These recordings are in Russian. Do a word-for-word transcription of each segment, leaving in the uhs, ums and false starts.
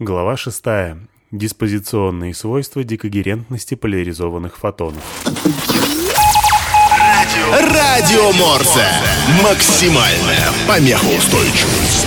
Глава шестая. Диспозиционные свойства дикогерентности поляризованных фотонов. Радио, Радио Морзе. Максимальная помехоустойчивость.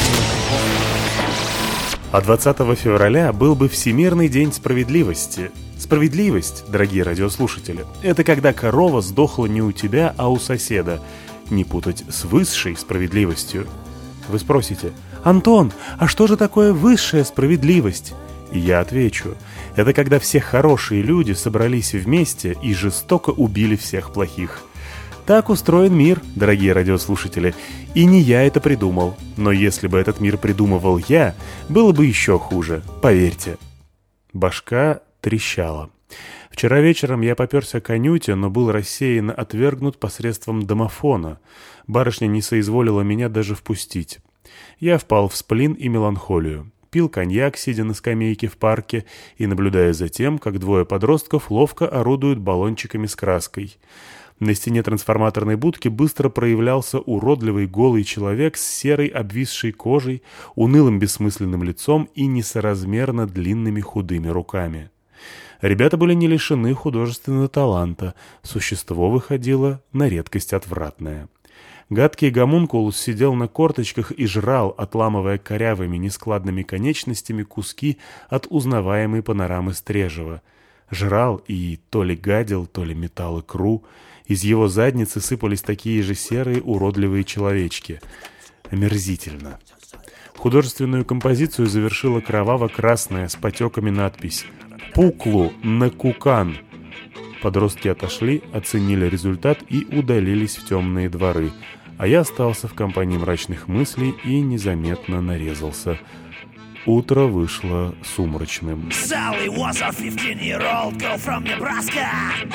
А двадцатого февраля был бы Всемирный день справедливости. Справедливость, дорогие радиослушатели, это когда корова сдохла не у тебя, а у соседа. Не путать с высшей справедливостью. Вы спросите: «Антон, а что же такое высшая справедливость?» И я отвечу: это когда все хорошие люди собрались вместе и жестоко убили всех плохих. Так устроен мир, дорогие радиослушатели, и не я это придумал. Но если бы этот мир придумывал я, было бы еще хуже, поверьте. Башка трещала. Вчера вечером я попёрся к Анюте, но был рассеянно отвергнут посредством домофона. Барышня не соизволила меня даже впустить. Я впал в сплин и меланхолию. Пил коньяк, сидя на скамейке в парке и наблюдая за тем, как двое подростков ловко орудуют баллончиками с краской. На стене трансформаторной будки быстро проявлялся уродливый голый человек с серой обвисшей кожей, унылым бессмысленным лицом и несоразмерно длинными худыми руками. Ребята были не лишены художественного таланта, существо выходило на редкость отвратное. Гадкий гомункулус сидел на корточках и жрал, отламывая корявыми нескладными конечностями куски от узнаваемой панорамы Стрежева. Жрал и то ли гадил, то ли метал икру. Из его задницы сыпались такие же серые уродливые человечки. Омерзительно. Художественную композицию завершила кроваво-красная с потеками надпись «Пуклу на кукан». Подростки отошли, оценили результат и удалились в темные дворы, а я остался в компании мрачных мыслей и незаметно нарезался. Утро вышло сумрачным. Sally was a fifteen-year-old girl from Nebraska.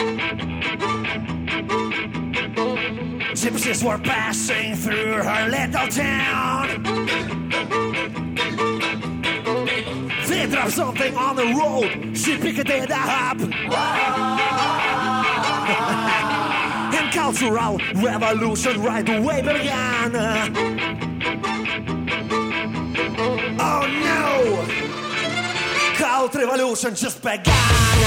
Gypsies were passing through her little town. They dropped something on the road. She picked it up. And cultural revolution right away began. Oh no! Cult revolution just began.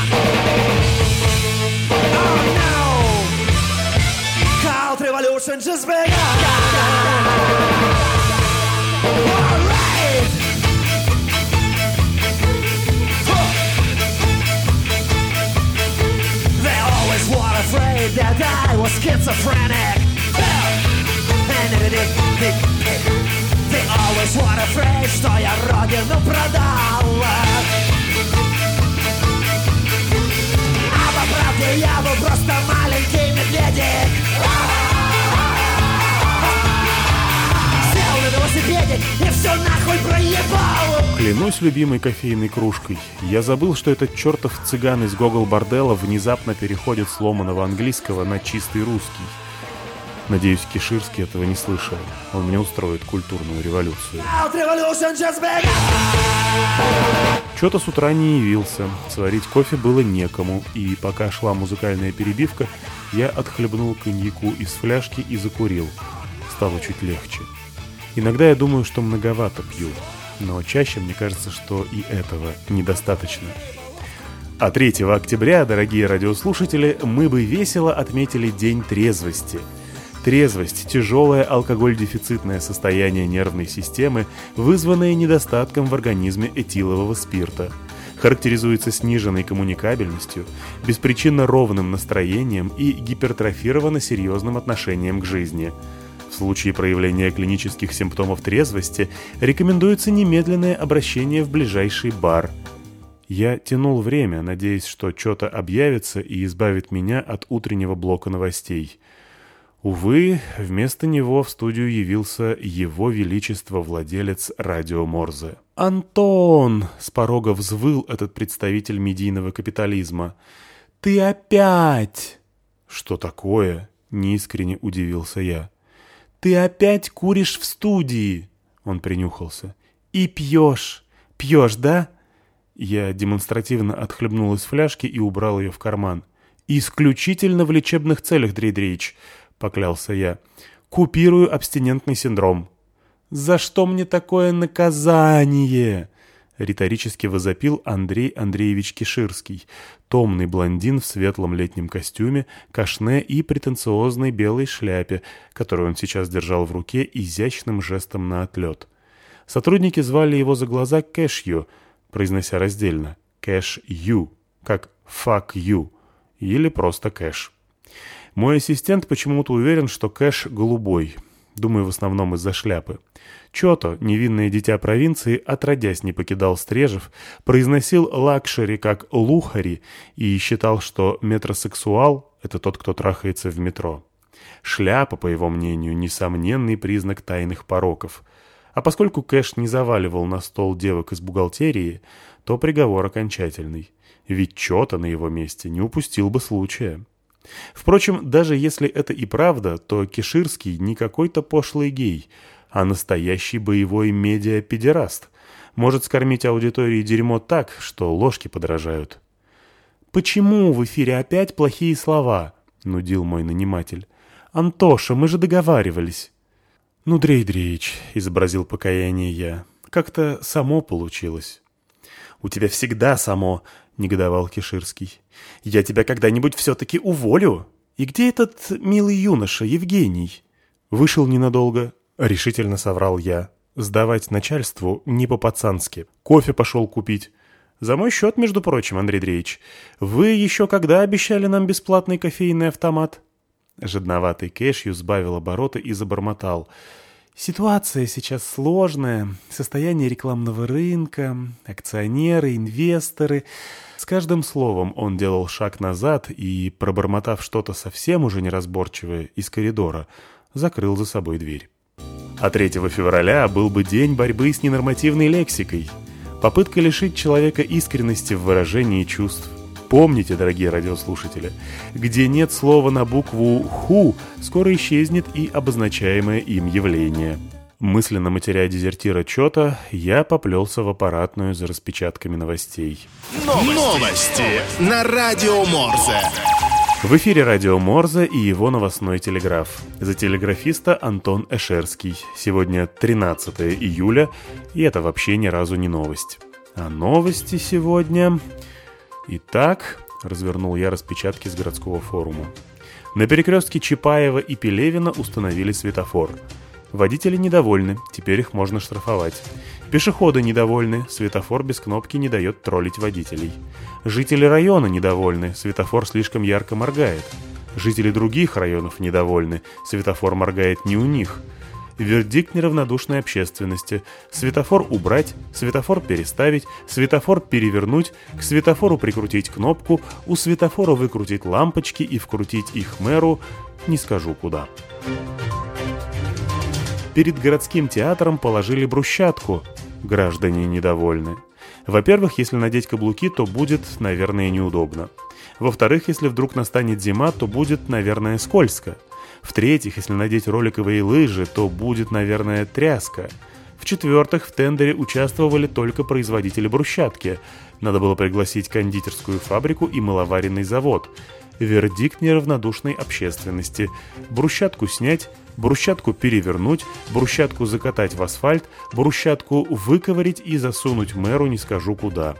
Oh no! Cult revolution just began. All right! They always were afraid that I was schizophrenic. And it, it, it, it. They always were afraid, что я родину продал. А по правде я был просто маленький медведик. Сел на велосипедик и все нахуй проебал. Клянусь любимой кофейной кружкой. Я забыл, что этот чертов цыган из Гогол-бордела внезапно переходит с ломаного английского на чистый русский. Надеюсь, Киширский этого не слышал. Он мне устроит культурную революцию. Чё-то с утра не явился. Сварить кофе было некому. И пока шла музыкальная перебивка, я отхлебнул коньяку из фляжки и закурил. Стало чуть легче. Иногда я думаю, что многовато пью. Но чаще мне кажется, что и этого недостаточно. А третьего октября, дорогие радиослушатели, мы бы весело отметили День трезвости. Трезвость – тяжелое алкоголь-дефицитное состояние нервной системы, вызванное недостатком в организме этилового спирта. Характеризуется сниженной коммуникабельностью, беспричинно ровным настроением и гипертрофированно серьезным отношением к жизни. В случае проявления клинических симптомов трезвости рекомендуется немедленное обращение в ближайший бар. Я тянул время, надеясь, что что-то объявится и избавит меня от утреннего блока новостей. Увы, вместо него в студию явился его величество владелец радио Морзе. «Антон!» — с порога взвыл этот представитель медийного капитализма. «Ты опять!» «Что такое?» — неискренне удивился я. «Ты опять куришь в студии!» — он принюхался. «И пьешь! Пьешь, да?» Я демонстративно отхлебнул из фляжки и убрал ее в карман. «Исключительно в лечебных целях, Дрейдрич!» — поклялся я. «Купирую абстинентный синдром». «За что мне такое наказание?» — риторически возопил Андрей Андреевич Киширский, томный блондин в светлом летнем костюме, кашне и претенциозной белой шляпе, которую он сейчас держал в руке изящным жестом на отлет. Сотрудники звали его за глаза Кэш-Ю, произнося раздельно «Кэш-Ю», как «Fuck you» или просто «Кэш». Мой ассистент почему-то уверен, что Кэш голубой, думаю, в основном из-за шляпы. Чото, невинное дитя провинции, отродясь не покидал Стрежев, произносил лакшери как лухари и считал, что метросексуал — это тот, кто трахается в метро. Шляпа, по его мнению, несомненный признак тайных пороков. А поскольку Кэш не заваливал на стол девок из бухгалтерии, то приговор окончательный. Ведь Чото на его месте не упустил бы случая. Впрочем, даже если это и правда, то Киширский не какой-то пошлый гей, а настоящий боевой медиа-педераст. Может скормить аудитории дерьмо так, что ложки подражают. «Почему в эфире опять плохие слова?» — нудил мой наниматель. «Антоша, мы же договаривались». «Ну, Дрей Дреич», — изобразил покаяние я, — «как-то само получилось». «У тебя всегда само», — негодовал Киширский. «Я тебя когда-нибудь все-таки уволю. И где этот милый юноша, Евгений?» «Вышел ненадолго», — решительно соврал я. «Сдавать начальству не по-пацански. Кофе пошел купить». «За мой счет, между прочим, Андрей Андреевич. Вы еще когда обещали нам бесплатный кофейный автомат?» Жадноватый Кэшью сбавил обороты и забормотал. «Ситуация сейчас сложная. Состояние рекламного рынка, акционеры, инвесторы». С каждым словом он делал шаг назад и, пробормотав что-то совсем уже неразборчивое из коридора, закрыл за собой дверь. А третьего февраля был бы день борьбы с ненормативной лексикой. Попытка лишить человека искренности в выражении чувств. Помните, дорогие радиослушатели, где нет слова на букву «ху», скоро исчезнет и обозначаемое им явление. Мысленно матеря дезертира Чото, я поплелся в аппаратную за распечатками новостей. Новости, Новости на Радио Морзе. В эфире Радио Морзе и его новостной телеграф. За телеграфиста Антон Эшерский. Сегодня тринадцатое июля, и это вообще ни разу не новость. А новости сегодня... Итак, развернул я распечатки с городского форума. На перекрестке Чапаева и Пелевина установили светофор. Водители недовольны, теперь их можно штрафовать. Пешеходы недовольны, светофор без кнопки не дает троллить водителей. Жители района недовольны, светофор слишком ярко моргает. Жители других районов недовольны, светофор моргает не у них. Вердикт неравнодушной общественности. Светофор убрать, светофор переставить, светофор перевернуть, к светофору прикрутить кнопку, у светофора выкрутить лампочки и вкрутить их мэру, не скажу куда. Перед городским театром положили брусчатку. Граждане недовольны. Во-первых, если надеть каблуки, то будет, наверное, неудобно. Во-вторых, если вдруг настанет зима, то будет, наверное, скользко. В-третьих, если надеть роликовые лыжи, то будет, наверное, тряска. В-четвертых, в тендере участвовали только производители брусчатки. Надо было пригласить кондитерскую фабрику и мыловаренный завод. Вердикт неравнодушной общественности. Брусчатку снять, брусчатку перевернуть, брусчатку закатать в асфальт, брусчатку выковырять и засунуть мэру не скажу куда.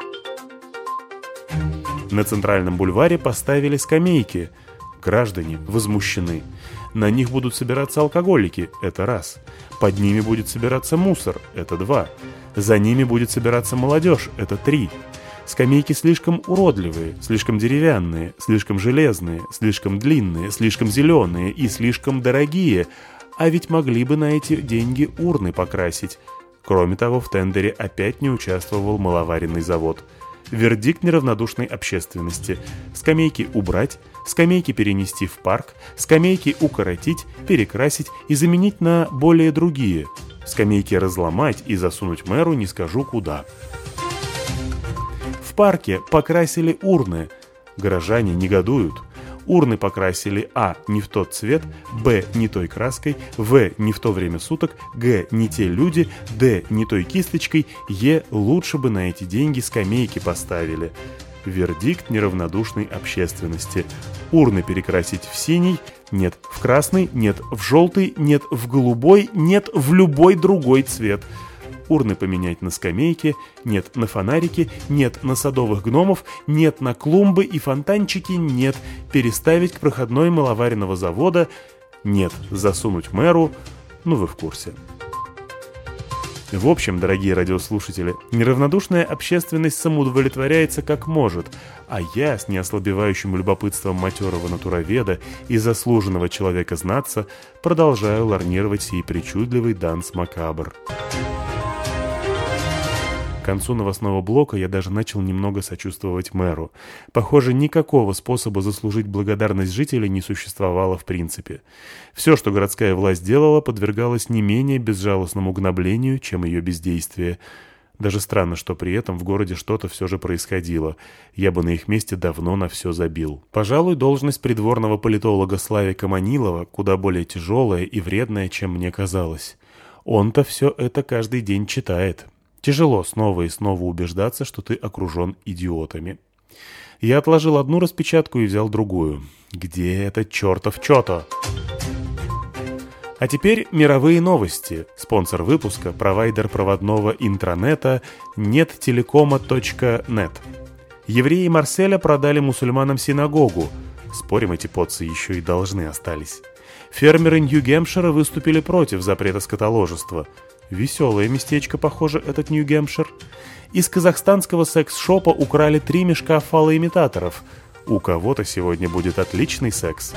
На центральном бульваре поставили скамейки. Граждане возмущены. На них будут собираться алкоголики, это раз. Под ними будет собираться мусор, это два. За ними будет собираться молодежь, это три. Скамейки слишком уродливые, слишком деревянные, слишком железные, слишком длинные, слишком зеленые и слишком дорогие. А ведь могли бы на эти деньги урны покрасить. Кроме того, в тендере опять не участвовал мыловаренный завод. Вердикт неравнодушной общественности. Скамейки убрать, скамейки перенести в парк, скамейки укоротить, перекрасить и заменить на более другие. Скамейки разломать и засунуть мэру не скажу куда. В парке покрасили урны. Горожане негодуют. Урны покрасили а. не в тот цвет, б. не той краской, в. не в то время суток, г. не те люди, д. не той кисточкой, е. лучше бы на эти деньги скамейки поставили. Вердикт неравнодушной общественности. Урны перекрасить в синий, нет в красный, нет в желтый, нет в голубой, нет в любой другой цвет. урны поменять на скамейки, нет на фонарики, нет на садовых гномов, нет на клумбы и фонтанчики, нет переставить к проходной маловаренного завода, нет засунуть мэру, ну вы в курсе. В общем, дорогие радиослушатели, неравнодушная общественность самоудовлетворяется как может, а я с неослабевающим любопытством матерого натуроведа и заслуженного человека-знатца продолжаю ларнировать сей причудливый данс макабр. К концу новостного блока я даже начал немного сочувствовать мэру. Похоже, никакого способа заслужить благодарность жителей не существовало в принципе. Все, что городская власть делала, подвергалось не менее безжалостному гноблению, чем ее бездействие. Даже странно, что при этом в городе что-то все же происходило. Я бы на их месте давно на все забил. Пожалуй, должность придворного политолога Славика Манилова куда более тяжелая и вредная, чем мне казалось. Он-то все это каждый день читает. Тяжело снова и снова убеждаться, что ты окружен идиотами. Я отложил одну распечатку и взял другую. Где этот чертов чё-то? А теперь мировые новости. Спонсор выпуска – провайдер проводного интранета неттелекома точка нет. Евреи Марселя продали мусульманам синагогу. Спорим, эти поцы еще и должны остались. Фермеры Нью-Гэмпшира выступили против запрета скотоложества. Веселое местечко, похоже, этот Нью-Гэмпшир. Из казахстанского секс-шопа украли три мешка фалоимитаторов. У кого-то сегодня будет отличный секс.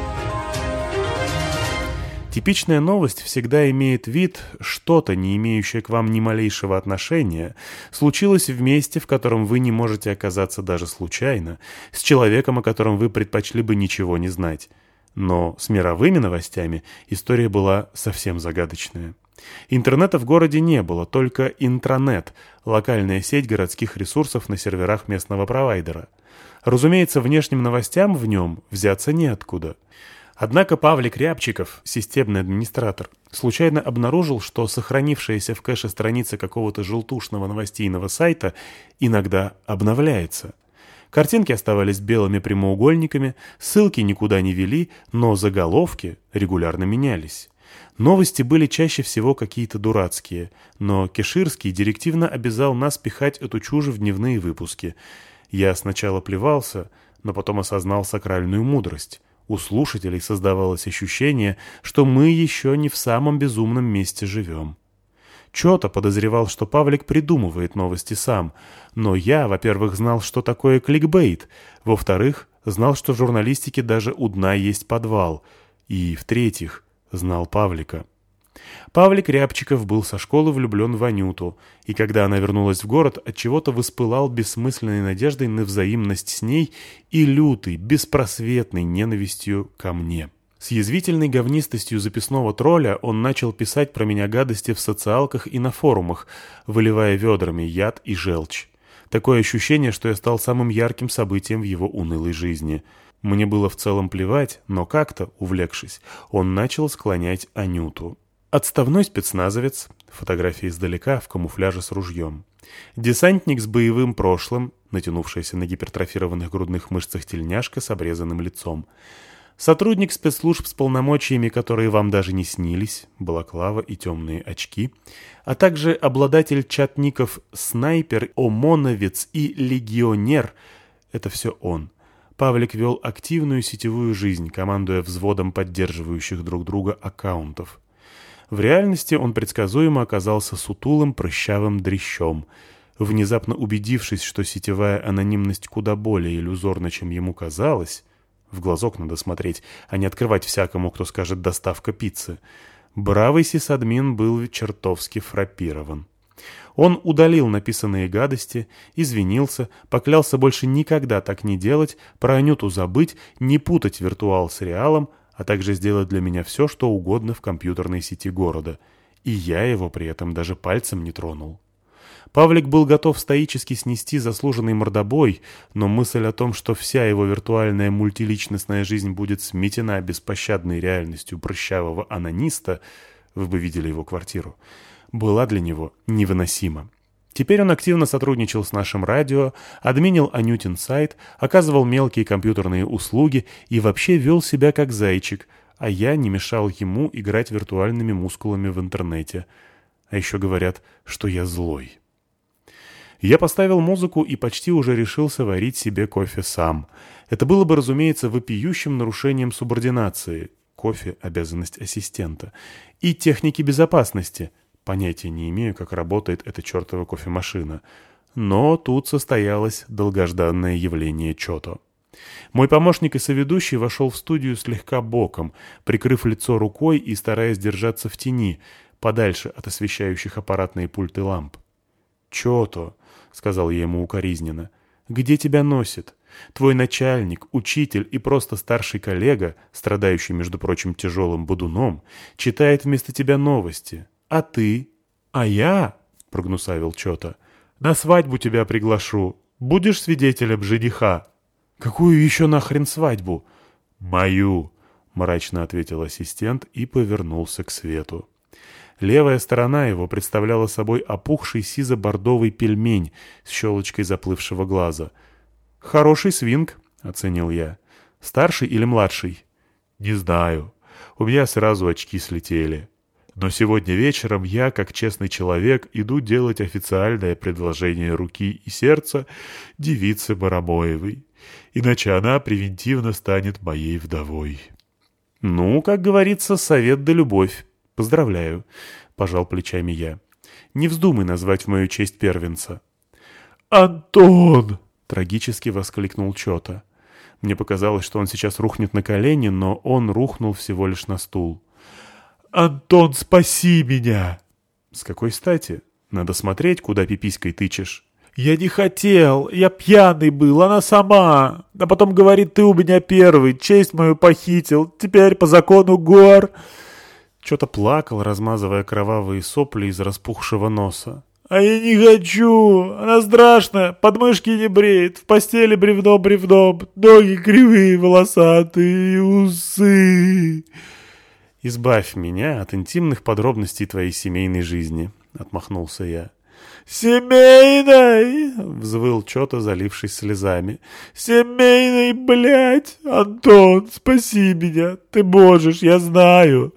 Типичная новость всегда имеет вид, что-то, не имеющее к вам ни малейшего отношения, случилось в месте, в котором вы не можете оказаться даже случайно, с человеком, о котором вы предпочли бы ничего не знать. Но с мировыми новостями история была совсем загадочная. Интернета в городе не было, только интранет, локальная сеть городских ресурсов на серверах местного провайдера. Разумеется, внешним новостям в нем взяться неоткуда. Однако Павлик Рябчиков, системный администратор, случайно обнаружил, что сохранившаяся в кэше страница какого-то желтушного новостейного сайта иногда обновляется. Картинки оставались белыми прямоугольниками, ссылки никуда не вели, но заголовки регулярно менялись. Новости были чаще всего какие-то дурацкие, но Кеширский директивно обязал нас пихать эту чушь в дневные выпуски. Я сначала плевался, но потом осознал сакральную мудрость. У слушателей создавалось ощущение, что мы еще не в самом безумном месте живем. Чё-то подозревал, что Павлик придумывает новости сам, но я, во-первых, знал, что такое кликбейт, во-вторых, знал, что в журналистике даже у дна есть подвал, и, в-третьих, знал Павлика. Павлик Рябчиков был со школы влюблен в Анюту, и когда она вернулась в город, отчего-то воспылал бессмысленной надеждой на взаимность с ней и лютой, беспросветной ненавистью ко мне. С язвительной говнистостью записного тролля он начал писать про меня гадости в социалках и на форумах, выливая ведрами яд и желчь. Такое ощущение, что я стал самым ярким событием в его унылой жизни. Мне было в целом плевать, но как-то, увлекшись, он начал склонять Анюту. Отставной спецназовец, фотография издалека в камуфляже с ружьем. Десантник с боевым прошлым, натянувшаяся на гипертрофированных грудных мышцах тельняшка с обрезанным лицом. Сотрудник спецслужб с полномочиями, которые вам даже не снились, балаклава и темные очки, а также обладатель чат-ников «Снайпер», «Омоновец» и «Легионер» — это все он. Павлик вел активную сетевую жизнь, командуя взводом поддерживающих друг друга аккаунтов. В реальности он предсказуемо оказался сутулым, прыщавым дрящом. Внезапно убедившись, что сетевая анонимность куда более иллюзорна, чем ему казалось, в глазок надо смотреть, а не открывать всякому, кто скажет «доставка пиццы», бравый сисадмин был чертовски фраппирован. Он удалил написанные гадости, извинился, поклялся больше никогда так не делать, про Анюту забыть, не путать виртуал с реалом, а также сделать для меня все, что угодно в компьютерной сети города. И я его при этом даже пальцем не тронул. Павлик был готов стоически снести заслуженный мордобой, но мысль о том, что вся его виртуальная мультиличностная жизнь будет сметена беспощадной реальностью прыщавого анониста, вы бы видели его квартиру, была для него невыносима. Теперь он активно сотрудничал с нашим радио, админил Анютин сайт, оказывал мелкие компьютерные услуги и вообще вел себя как зайчик, а я не мешал ему играть виртуальными мускулами в интернете. А еще говорят, что я злой. Я поставил музыку и почти уже решился варить себе кофе сам. Это было бы, разумеется, вопиющим нарушением субординации. Кофе — обязанность ассистента. И техники безопасности. Понятия не имею, как работает эта чертова кофемашина. Но тут состоялось долгожданное явление Чото. Мой помощник и соведущий вошел в студию слегка боком, прикрыв лицо рукой и стараясь держаться в тени, подальше от освещающих аппаратные пульты ламп. «Чото», — сказал я ему укоризненно, — «где тебя носит? Твой начальник, учитель и просто старший коллега, страдающий, между прочим, тяжелым бодуном, читает вместо тебя новости. А ты?» «А я», — прогнусавил Чото, — «на свадьбу тебя приглашу. Будешь свидетелем жениха». «Какую еще нахрен свадьбу?» «Мою», — мрачно ответил ассистент и повернулся к свету. Левая сторона его представляла собой опухший сизо-бордовый пельмень с щелочкой заплывшего глаза. «Хороший свинг», — оценил я. «Старший или младший?» «Не знаю. У меня сразу очки слетели. Но сегодня вечером я, как честный человек, иду делать официальное предложение руки и сердца девице Марамоевой. Иначе она превентивно станет моей вдовой». «Ну, как говорится, совет да любовь. Поздравляю», — пожал плечами я. «Не вздумай назвать в мою честь первенца». «Антон!» — трагически воскликнул Чото. Мне показалось, что он сейчас рухнет на колени, но он рухнул всего лишь на стул. «Антон, спаси меня!» «С какой стати? Надо смотреть, куда пиписькой тычешь». «Я не хотел, я пьяный был, она сама. А потом говорит, ты у меня первый, честь мою похитил, теперь по закону гор...» Чё-то плакал, размазывая кровавые сопли из распухшего носа. «А я не хочу! Она страшная, подмышки не бреет, в постели бревно бревном, ноги кривые, волосатые, усы...» «Избавь меня от интимных подробностей твоей семейной жизни», — отмахнулся я. «Семейной!» — взвыл Чото, залившись слезами. «Семейной, блядь! Антон, спаси меня! Ты можешь, я знаю!»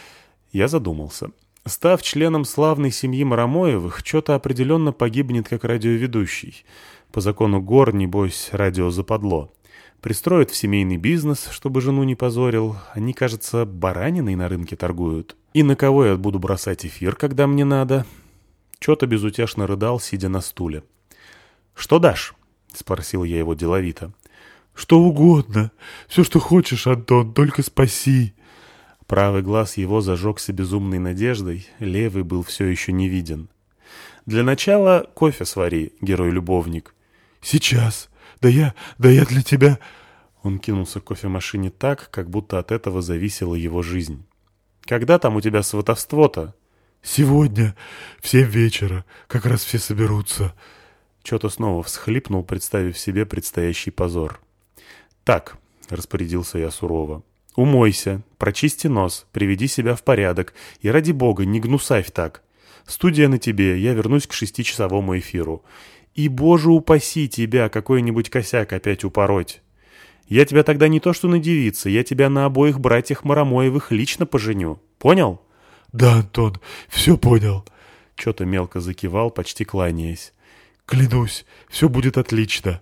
Я задумался. Став членом славной семьи Марамоевых, Чото определенно погибнет как радиоведущий. По закону гор, небось, радио западло. Пристроят в семейный бизнес, чтобы жену не позорил. Они, кажется, бараниной на рынке торгуют. И на кого я буду бросать эфир, когда мне надо?» Чото безутешно рыдал, сидя на стуле. «Что дашь?» — спросил я его деловито. «Что угодно. Все, что хочешь, Антон, только спаси». Правый глаз его зажегся безумной надеждой, левый был все еще не виден. «Для начала кофе свари, герой-любовник». «Сейчас. Да я, да я для тебя...» Он кинулся к кофемашине так, как будто от этого зависела его жизнь. «Когда там у тебя сватовство-то?» «Сегодня, в семь вечера, как раз все соберутся». Чото снова всхлипнул, представив себе предстоящий позор. «Так», — распорядился я сурово, — «умойся, прочисти нос, приведи себя в порядок и, ради бога, не гнусавь так. Студия на тебе, я вернусь к шестичасовому эфиру. И, боже упаси тебя, какой-нибудь косяк опять упороть. Я тебя тогда не то что на девице, я тебя на обоих братьях Марамоевых лично поженю. Понял?» «Да, Антон, все понял». Чото мелко закивал, почти кланяясь. «Клянусь, все будет отлично».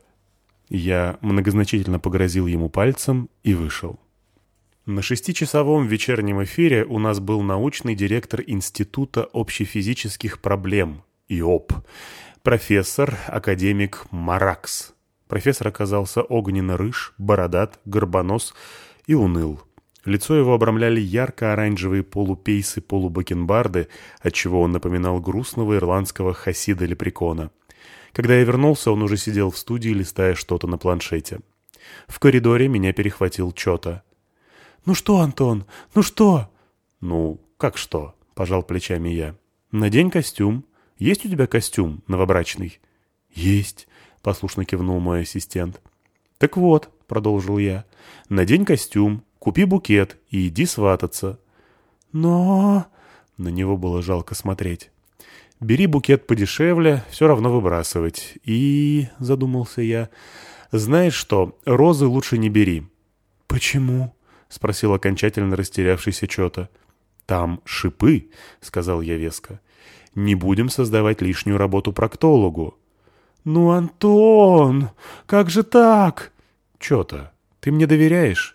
Я многозначительно погрозил ему пальцем и вышел. На шестичасовом вечернем эфире у нас был научный директор Института общефизических проблем, ИОП, профессор, академик Маракс. Профессор оказался огненно-рыж, бородат, горбонос и уныл. Лицо его обрамляли ярко-оранжевые полупейсы-полубакенбарды, отчего он напоминал грустного ирландского хасида-лепрекона. Когда я вернулся, он уже сидел в студии, листая что-то на планшете. В коридоре меня перехватил Чото. «Ну что, Антон, ну что?» «Ну, как что?» — пожал плечами я. «Надень костюм. Есть у тебя костюм новобрачный?» «Есть», — послушно кивнул мой ассистент. «Так вот», — продолжил я, — «надень костюм, купи букет и иди свататься». «Но...» — на него было жалко смотреть. «Бери букет подешевле, все равно выбрасывать. И...» — задумался я. «Знаешь что, розы лучше не бери». «Почему?» — спросил окончательно растерявшийся Чото. «Там шипы», — сказал я веско. Не будем создавать лишнюю работу проктологу». «Ну, Антон, как же так?» «Чё-то? Ты мне доверяешь?»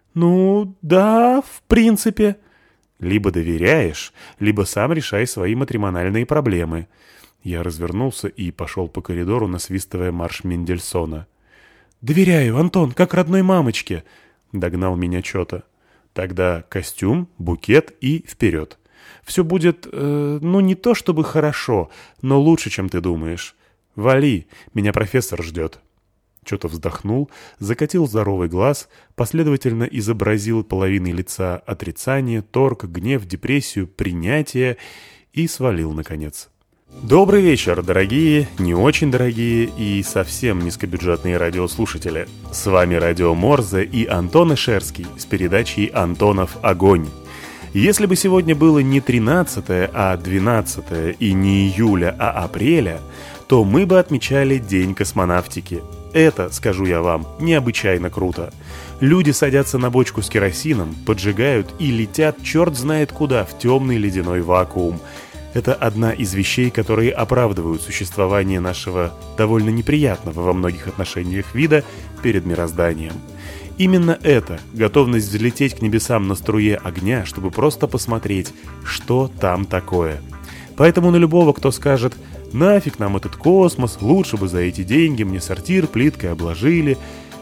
«Ну, да, в принципе». «Либо доверяешь, либо сам решай свои матримональные проблемы». Я развернулся и пошел по коридору, насвистывая марш Мендельсона. «Доверяю, Антон, как родной мамочке», — догнал меня Чёта. «Тогда костюм, букет и вперед. Все будет, э, ну не то чтобы хорошо, но лучше, чем ты думаешь. Вали, меня профессор ждет». Чё-то вздохнул, закатил здоровый глаз, последовательно изобразил половиной лица отрицание, торг, гнев, депрессию, принятие и свалил, наконец. Добрый вечер, дорогие, не очень дорогие и совсем низкобюджетные радиослушатели. С вами Радио Морзе и Антон Ишерский с передачей «Антонов огонь». Если бы сегодня было не тринадцатое, а двенадцатое и не июля, а апреля, то мы бы отмечали День космонавтики. Это, скажу я вам, необычайно круто. Люди садятся на бочку с керосином, поджигают и летят черт знает куда в темный ледяной вакуум. Это одна из вещей, которые оправдывают существование нашего довольно неприятного во многих отношениях вида перед мирозданием. Именно это, готовность взлететь к небесам на струе огня, чтобы просто посмотреть, что там такое. Поэтому на любого, кто скажет «нафиг нам этот космос, лучше бы за эти деньги мне сортир плиткой обложили»,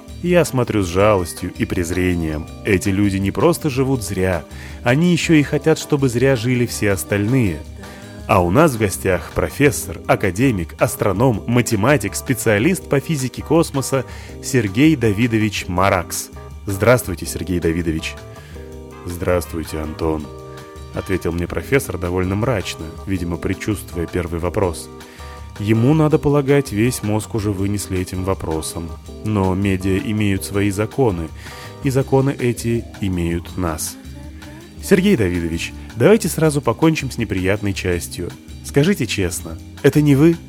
я смотрю с жалостью и презрением. Эти люди не просто живут зря, они еще и хотят, чтобы зря жили все остальные. А у нас в гостях профессор, академик, астроном, математик, специалист по физике космоса Сергей Давидович Маракс. Здравствуйте, Сергей Давидович. Здравствуйте, Антон, ответил мне профессор довольно мрачно, видимо, предчувствуя первый вопрос. Ему, надо полагать, весь мозг уже вынесли этим вопросом. Но медиа имеют свои законы, и законы эти имеют нас. Сергей Давидович, давайте сразу покончим с неприятной частью. Скажите честно, это не вы?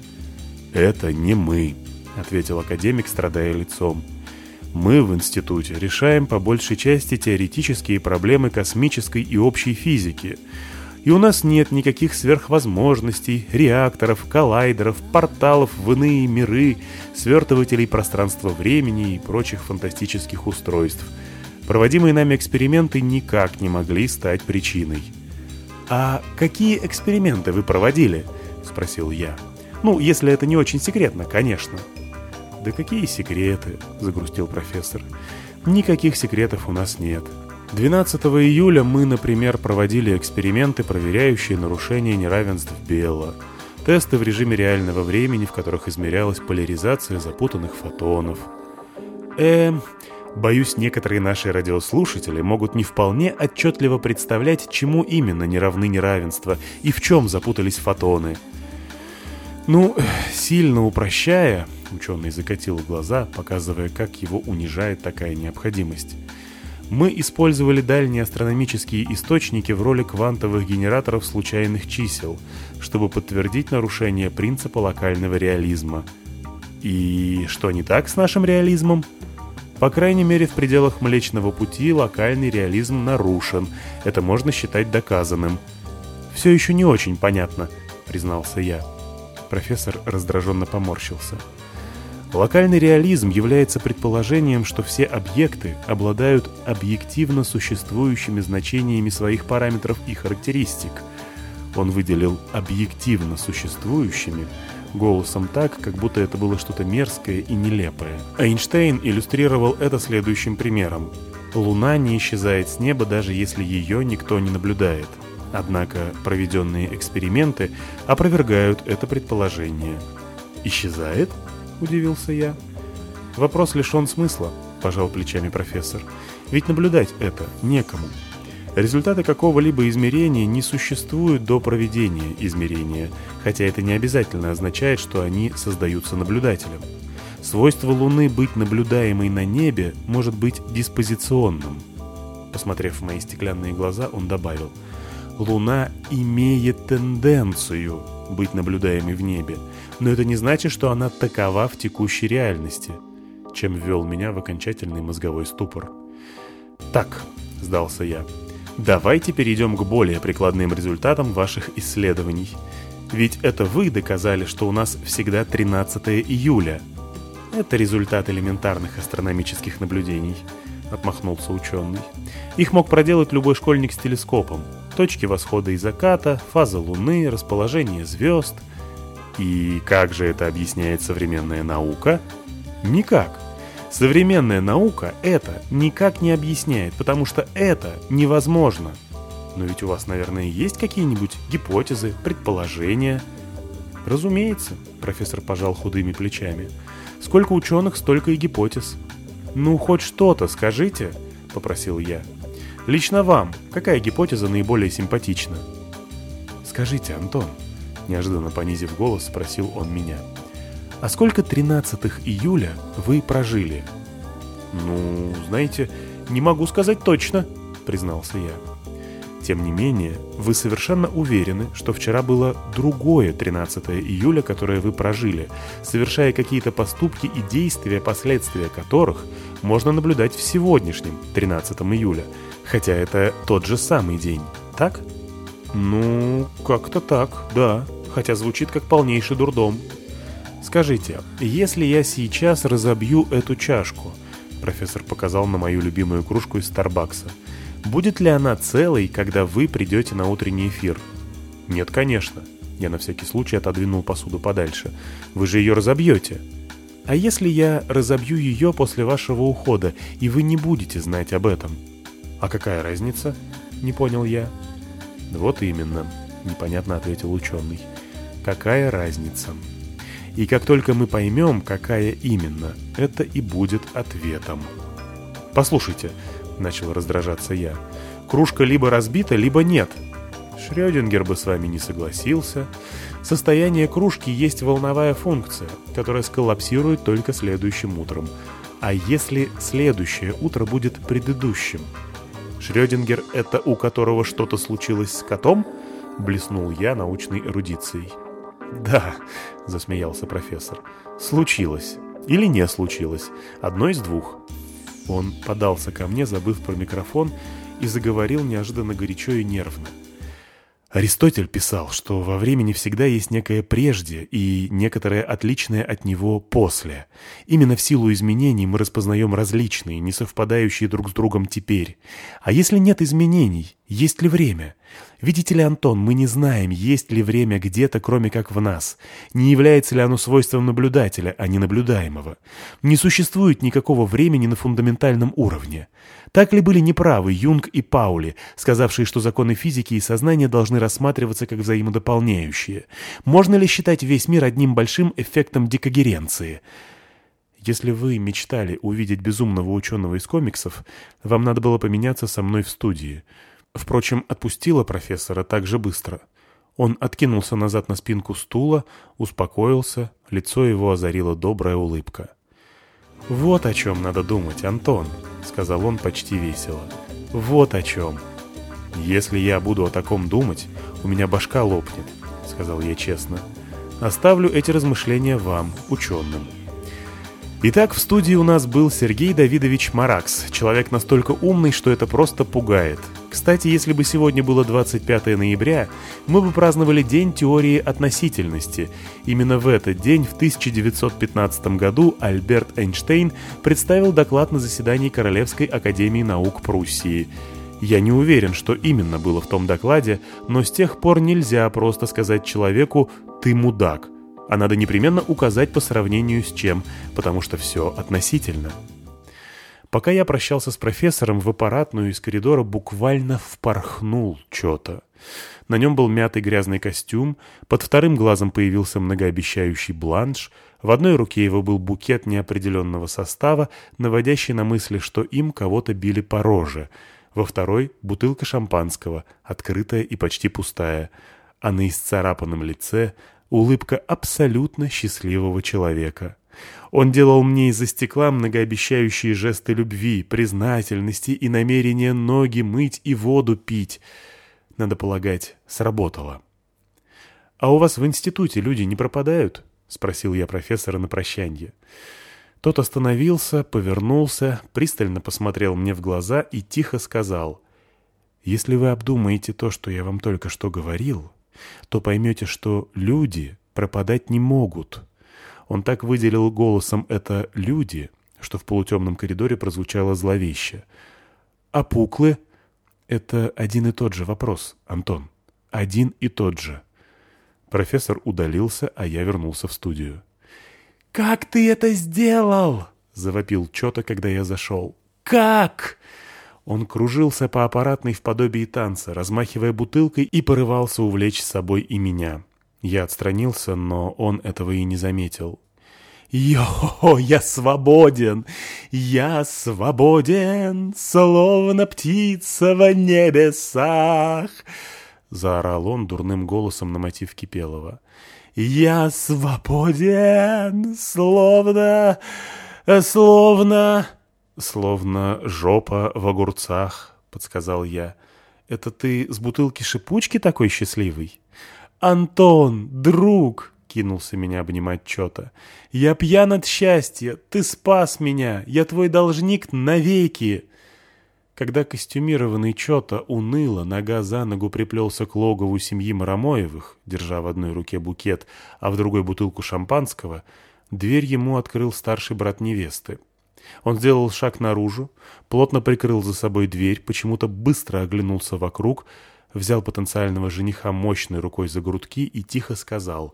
Это не мы, ответил академик, страдая лицом. Мы в институте решаем по большей части теоретические проблемы космической и общей физики. И у нас нет никаких сверхвозможностей, реакторов, коллайдеров, порталов в иные миры, свертывателей пространства-времени и прочих фантастических устройств. Проводимые нами эксперименты никак не могли стать причиной. «А какие эксперименты вы проводили?» – спросил я. «Ну, если это не очень секретно, конечно». «Да какие секреты?» – загрустил профессор. «Никаких секретов у нас нет. двенадцатого июля мы, например, проводили эксперименты, проверяющие нарушение неравенств Белла. Тесты в режиме реального времени, в которых измерялась поляризация запутанных фотонов. Эм... Боюсь, некоторые наши радиослушатели могут не вполне отчетливо представлять, чему именно не равны неравенства и в чем запутались фотоны. Ну, сильно упрощая, ученый закатил глаза, показывая, как его унижает такая необходимость. Мы использовали дальние астрономические источники в роли квантовых генераторов случайных чисел, чтобы подтвердить нарушение принципа локального реализма. И что не так с нашим реализмом? По крайней мере, в пределах Млечного Пути локальный реализм нарушен. Это можно считать доказанным. «Все еще не очень понятно», — признался я. Профессор раздраженно поморщился. Локальный реализм является предположением, что все объекты обладают объективно существующими значениями своих параметров и характеристик. Он выделил «объективно существующими» голосом так, как будто это было что-то мерзкое и нелепое. Эйнштейн иллюстрировал это следующим примером. Луна не исчезает с неба, даже если ее никто не наблюдает. Однако проведенные эксперименты опровергают это предположение. «Исчезает?» – удивился я. «Вопрос лишен смысла», – пожал плечами профессор. «Ведь наблюдать это некому. Результаты какого-либо измерения не существуют до проведения измерения, хотя это не обязательно означает, что они создаются наблюдателем. Свойство Луны быть наблюдаемой на небе может быть диспозиционным». Посмотрев в мои стеклянные глаза, он добавил: «Луна имеет тенденцию быть наблюдаемой в небе, но это не значит, что она такова в текущей реальности», чем ввел меня в окончательный мозговой ступор. «Так», — сдался я, — «давайте перейдем к более прикладным результатам ваших исследований. Ведь это вы доказали, что у нас всегда тринадцатое июля. Это результат элементарных астрономических наблюдений, отмахнулся ученый. Их мог проделать любой школьник с телескопом. Точки восхода и заката, фаза Луны, расположение звезд. И как же это объясняет современная наука? Никак. Современная наука это никак не объясняет, потому что это невозможно. Но ведь у вас, наверное, есть какие-нибудь гипотезы, предположения? Разумеется, профессор пожал худыми плечами. Сколько ученых, столько и гипотез. Ну, хоть что-то скажите, попросил я. Лично вам, какая гипотеза наиболее симпатична? Скажите, Антон, неожиданно понизив голос, спросил он меня. А сколько тринадцатых июля вы прожили? Ну, знаете, не могу сказать точно, признался я. Тем не менее, вы совершенно уверены, что вчера было другое тринадцатое июля, которое вы прожили, совершая какие-то поступки и действия, последствия которых можно наблюдать в сегодняшнем тринадцатом июля, хотя это тот же самый день, так? Ну, как-то так, да, хотя звучит как полнейший дурдом. Скажите, если я сейчас разобью эту чашку, профессор показал на мою любимую кружку из Старбакса, будет ли она целой, когда вы придете на утренний эфир? Нет, конечно. Я на всякий случай отодвинул посуду подальше. Вы же ее разобьете. А если я разобью ее после вашего ухода, и вы не будете знать об этом? А какая разница? Не понял я. Вот именно, непонятно ответил ученый. Какая разница? И как только мы поймем, какая именно, это и будет ответом. Послушайте, начал раздражаться я. Кружка либо разбита, либо нет. Шрёдингер бы с вами не согласился. Состояние кружки есть волновая функция, которая сколлапсирует только следующим утром. А если следующее утро будет предыдущим? Шрёдингер — это у которого что-то случилось с котом? Блеснул я научной эрудицией. Да, засмеялся профессор. Случилось. Или не случилось. Одно из двух. Он подался ко мне, забыв про микрофон, и заговорил неожиданно горячо и нервно. Аристотель писал, что во времени всегда есть некое прежде и некоторое отличное от него после. Именно в силу изменений мы распознаем различные, не совпадающие друг с другом теперь. А если нет изменений, есть ли время? Видите ли, Антон, мы не знаем, есть ли время где-то, кроме как в нас. Не является ли оно свойством наблюдателя, а не наблюдаемого? Не существует никакого времени на фундаментальном уровне. Так ли были неправы Юнг и Паули, сказавшие, что законы физики и сознания должны рассматриваться как взаимодополняющие? Можно ли считать весь мир одним большим эффектом декогеренции? Если вы мечтали увидеть безумного ученого из комиксов, вам надо было поменяться со мной в студии. Впрочем, отпустила профессора так же быстро. Он откинулся назад на спинку стула, успокоился, лицо его озарила добрая улыбка. «Вот о чем надо думать, Антон», — сказал он почти весело. «Вот о чем. Если я буду о таком думать, у меня башка лопнет», — сказал я честно. «Оставлю эти размышления вам, ученым». Итак, в студии у нас был Сергей Давидович Маракс, человек настолько умный, что это просто пугает. Кстати, если бы сегодня было двадцать пятое ноября, мы бы праздновали День теории относительности. Именно в этот день, в тысяча девятьсот пятнадцатом году, Альберт Эйнштейн представил доклад на заседании Королевской академии наук Пруссии. Я не уверен, что именно было в том докладе, но с тех пор нельзя просто сказать человеку «ты мудак», а надо непременно указать по сравнению с чем, потому что все относительно. Пока я прощался с профессором, в аппаратную из коридора буквально впорхнул что-то. На нем был мятый грязный костюм, под вторым глазом появился многообещающий бланш, в одной руке его был букет неопределенного состава, наводящий на мысли, что им кого-то били по роже, во второй — бутылка шампанского, открытая и почти пустая, а на исцарапанном лице улыбка абсолютно счастливого человека. Он делал мне из-за стекла многообещающие жесты любви, признательности и намерения ноги мыть и воду пить. Надо полагать, сработало. «А у вас в институте люди не пропадают?» — спросил я профессора на прощанье. Тот остановился, повернулся, пристально посмотрел мне в глаза и тихо сказал: «Если вы обдумаете то, что я вам только что говорил, то поймете, что люди пропадать не могут. Он так выделил голосом это «люди», что в полутемном коридоре прозвучало зловеще. А пуклы — это один и тот же вопрос, Антон. Один и тот же. Профессор удалился, а я вернулся в студию. «Как ты это сделал?» — завопил Чота, когда я зашел. «Как?» Он кружился по аппаратной в подобии танца, размахивая бутылкой, и порывался увлечь с собой и меня. Я отстранился, но он этого и не заметил. «Йо, я свободен! Я свободен, словно птица в небесах!» — заорал он дурным голосом на мотив Кипелова. «Я свободен, словно... словно...» «Словно жопа в огурцах», — подсказал я. «Это ты с бутылки шипучки такой счастливый?» «Антон, друг!» — кинулся меня обнимать Чота. «Я пьян от счастья! Ты спас меня! Я твой должник навеки!» Когда костюмированный Чота уныло, нога за ногу приплелся к логову семьи Марамоевых, держа в одной руке букет, а в другой бутылку шампанского, дверь ему открыл старший брат невесты. Он сделал шаг наружу, плотно прикрыл за собой дверь, почему-то быстро оглянулся вокруг, взял потенциального жениха мощной рукой за грудки и тихо сказал: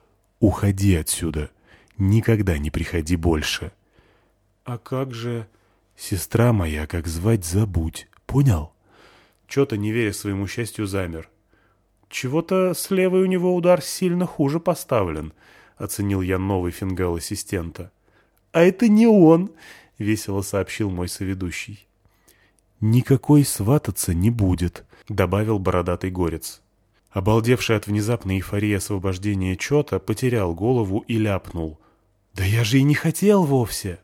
«Уходи отсюда, никогда не приходи больше». «А как же...» «Сестра моя, как звать, забудь, понял?» Чё-то, не веря своему счастью, замер. «Чего-то с левой у него удар сильно хуже поставлен», — оценил я новый фингал ассистента. «А это не он», — весело сообщил мой соведущий. «Никакой свататься не будет», — добавил бородатый горец. Обалдевший от внезапной эйфории освобождения Чота потерял голову и ляпнул: «Да я же и не хотел вовсе!»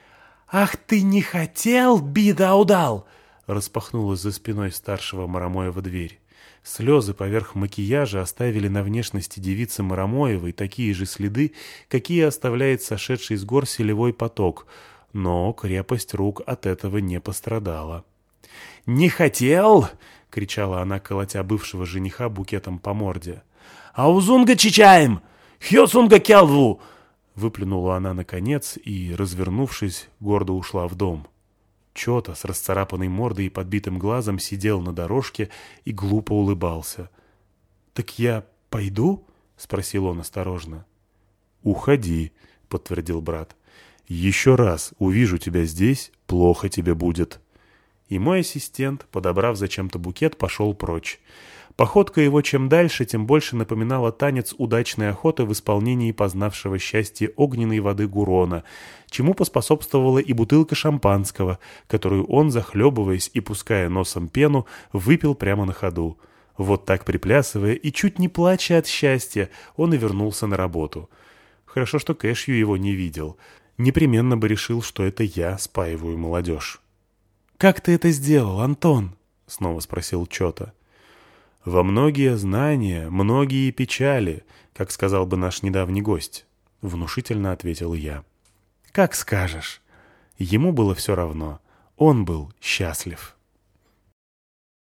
«Ах ты не хотел, бида удал!» — распахнулась за спиной старшего Марамоева дверь. Слезы поверх макияжа оставили на внешности девицы Марамоевой такие же следы, какие оставляет сошедший с гор селевой поток, но крепость рук от этого не пострадала. «Не хотел!» — кричала она, колотя бывшего жениха букетом по морде. «Аузунга чичаем! Хёсунга келву!» Выплюнула она наконец и, развернувшись, гордо ушла в дом. Чота с расцарапанной мордой и подбитым глазом сидел на дорожке и глупо улыбался. «Так я пойду?» — спросил он осторожно. «Уходи», — подтвердил брат. «Еще раз увижу тебя здесь, плохо тебе будет». И мой ассистент, подобрав зачем-то букет, пошел прочь. Походка его чем дальше, тем больше напоминала танец удачной охоты в исполнении познавшего счастье огненной воды Гурона, чему поспособствовала и бутылка шампанского, которую он, захлебываясь и пуская носом пену, выпил прямо на ходу. Вот так приплясывая и чуть не плача от счастья, он и вернулся на работу. Хорошо, что Кэшью его не видел. Непременно бы решил, что это я спаиваю молодежь. «Как ты это сделал, Антон?» — снова спросил Чота. «Во многие знания, многие печали, как сказал бы наш недавний гость», — внушительно ответил я. «Как скажешь». Ему было все равно. Он был счастлив.